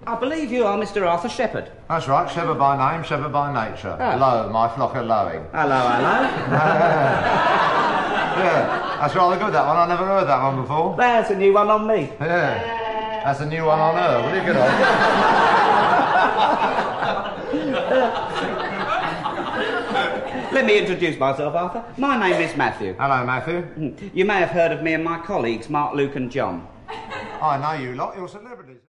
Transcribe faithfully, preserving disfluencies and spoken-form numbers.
I believe you are Mister Arthur Shepherd. That's right, Shepherd by name, Shepherd by nature. Oh. Low, my flock of lowing. Hello, hello. Yeah, that's rather good, that one. I never heard that one before. There's a new one on me. Yeah, that's a new one on her. What are you good on? Let me introduce myself, Arthur. My name is Matthew. Hello, Matthew. You may have heard of me and my colleagues, Mark, Luke and John. I know you lot. You're celebrities.